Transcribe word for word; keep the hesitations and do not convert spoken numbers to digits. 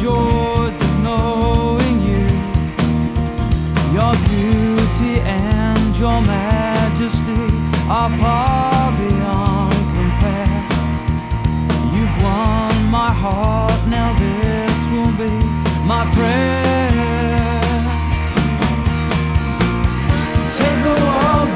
joys of knowing you. Your beauty and your majesty are far